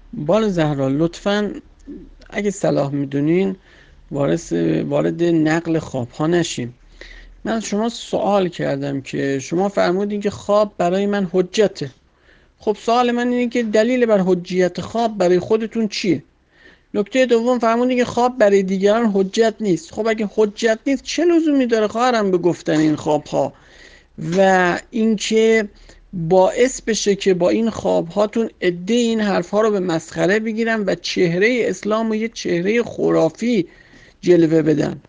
بار زهرا لطفاً اگه صلاح میدونین وارد نقل خواب ها نشیم. من از شما سوال کردم که شما فرمودین که خواب برای من حجته. خب سوال من اینه که دلیل بر حجیت خواب برای خودتون چیه؟ نکته دوم فرمودین که خواب برای دیگران حجت نیست. خب اگه حجت نیست چه لزومی داره خواهرم به گفتن این خواب ها و اینکه باعث بشه که با این خواب هاتون عده این حرف ها رو به مسخره بگیرن و چهره اسلام و یه چهره خرافی جلوه بدن؟